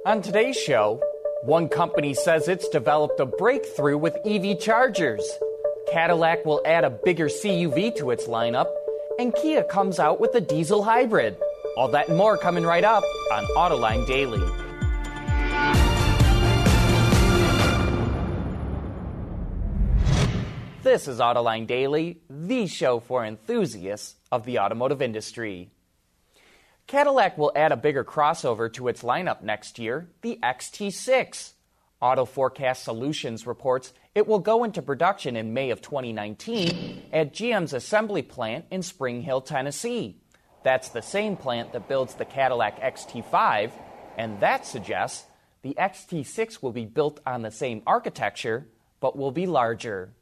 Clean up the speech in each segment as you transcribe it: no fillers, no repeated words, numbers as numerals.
On today's show, one company says it's developed a breakthrough with EV chargers. Cadillac will add a bigger CUV to its lineup, and Kia comes out with a diesel hybrid. All that and more coming right up on Autoline Daily. This is Autoline Daily, the show for enthusiasts of the automotive industry. Cadillac will add a bigger crossover to its lineup next year, the XT6. Auto Forecast Solutions reports it will go into production in May of 2019 at GM's assembly plant in Spring Hill, Tennessee. That's the same plant that builds the Cadillac XT5, and that suggests the XT6 will be built on the same architecture, but will be larger.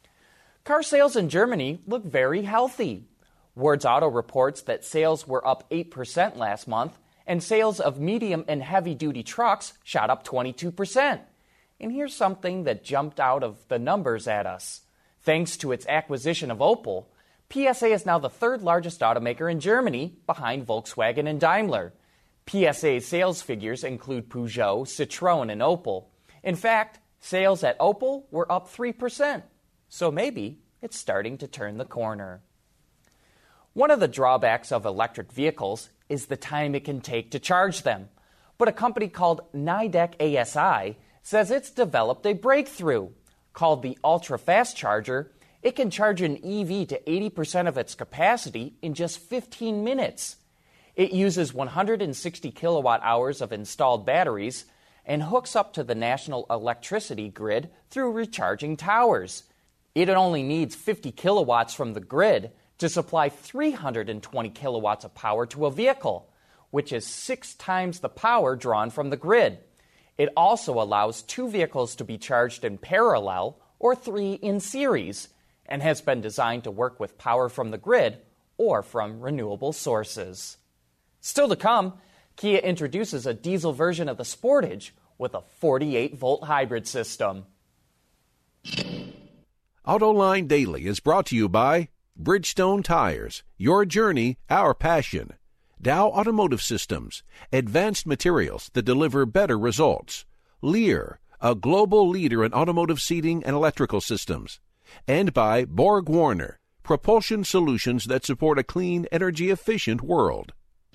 Car sales in Germany look very healthy. Wards Auto reports that sales were up 8% last month, and sales of medium and heavy-duty trucks shot up 22%. And here's something that jumped out of the numbers at us. Thanks to its acquisition of Opel, PSA is now the third largest automaker in Germany, behind Volkswagen and Daimler. PSA's sales figures include Peugeot, Citroën, and Opel. In fact, sales at Opel were up 3%. So maybe it's starting to turn the corner. One of the drawbacks of electric vehicles is the time it can take to charge them. But a company called Nidec ASI says it's developed a breakthrough. Called the Ultra-Fast Charger, it can charge an EV to 80% of its capacity in just 15 minutes. It uses 160 kilowatt hours of installed batteries and hooks up to the national electricity grid through recharging towers. It only needs 50 kilowatts from the grid to supply 320 kilowatts of power to a vehicle, which is 6 times the power drawn from the grid. It also allows 2 vehicles to be charged in parallel or 3 in series, and has been designed to work with power from the grid or from renewable sources. Still to come, Kia introduces a diesel version of the Sportage with a 48-volt hybrid system. Autoline Daily is brought to you by Bridgestone Tires, your journey, our passion. Dow Automotive Systems, advanced materials that deliver better results. Lear, a global leader in automotive seating and electrical systems. And by Borg Warner, propulsion solutions that support a clean, energy-efficient world.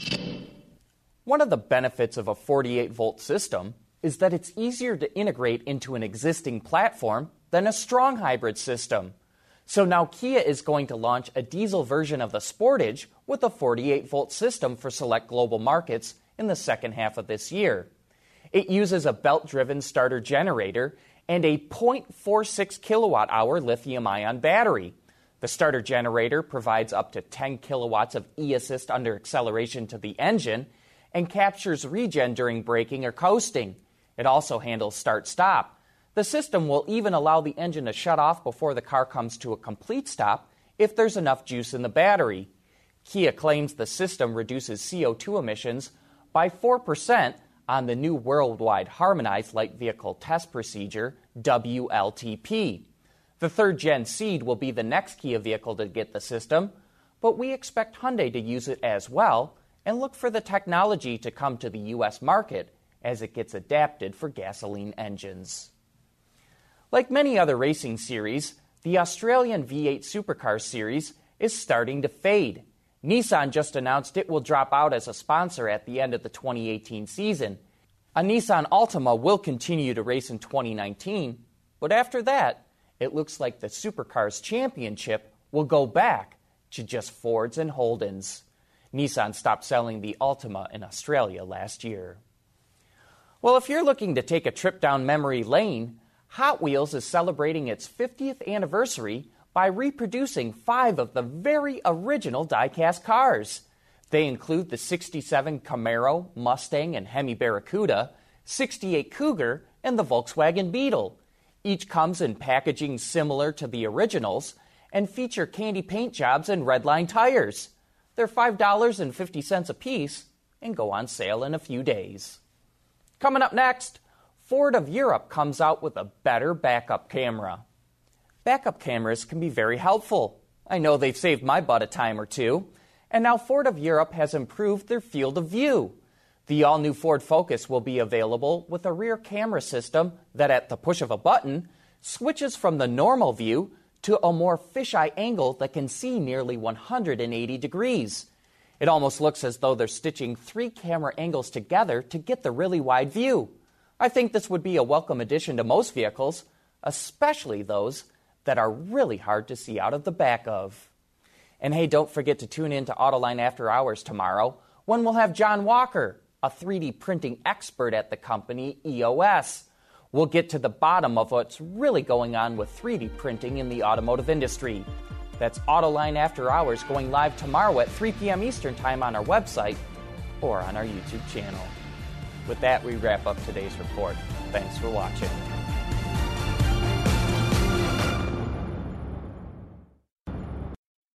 One of the benefits of a 48-volt system is that it's easier to integrate into an existing platform than a strong hybrid system. So now Kia is going to launch a diesel version of the Sportage with a 48-volt system for select global markets in the second half of this year. It uses a belt-driven starter generator and a 0.46 kilowatt-hour lithium-ion battery. The starter generator provides up to 10 kilowatts of e-assist under acceleration to the engine and captures regen during braking or coasting. It also handles start-stop. The system will even allow the engine to shut off before the car comes to a complete stop if there's enough juice in the battery. Kia claims the system reduces CO2 emissions by 4% on the new Worldwide Harmonized Light Vehicle Test Procedure, WLTP. The third-gen Ceed will be the next Kia vehicle to get the system, but we expect Hyundai to use it as well and look for the technology to come to the U.S. market as it gets adapted for gasoline engines. Like many other racing series, the Australian V8 Supercars series is starting to fade. Nissan just announced it will drop out as a sponsor at the end of the 2018 season. A Nissan Altima will continue to race in 2019, but after that, it looks like the Supercars Championship will go back to just Fords and Holdens. Nissan stopped selling the Altima in Australia last year. Well, if you're looking to take a trip down memory lane, Hot Wheels is celebrating its 50th anniversary by reproducing 5 of the very original die-cast cars. They include the 67 Camaro, Mustang, and Hemi Barracuda, 68 Cougar, and the Volkswagen Beetle. Each comes in packaging similar to the originals and feature candy paint jobs and Redline tires. They're $5.50 a piece and go on sale in a few days. Coming up next, Ford of Europe comes out with a better backup camera. Backup cameras can be very helpful. I know they've saved my butt a time or two. And now Ford of Europe has improved their field of view. The all-new Ford Focus will be available with a rear camera system that, at the push of a button, switches from the normal view to a more fisheye angle that can see nearly 180 degrees. It almost looks as though they're stitching 3 camera angles together to get the really wide view. I think this would be a welcome addition to most vehicles, especially those that are really hard to see out of the back of. And hey, don't forget to tune in to Autoline After Hours tomorrow, when we'll have John Walker, a 3D printing expert at the company EOS. We'll get to the bottom of what's really going on with 3D printing in the automotive industry. That's Autoline After Hours, going live tomorrow at 3 p.m. Eastern Time on our website or on our YouTube channel. With that, we wrap up today's report. Thanks for watching.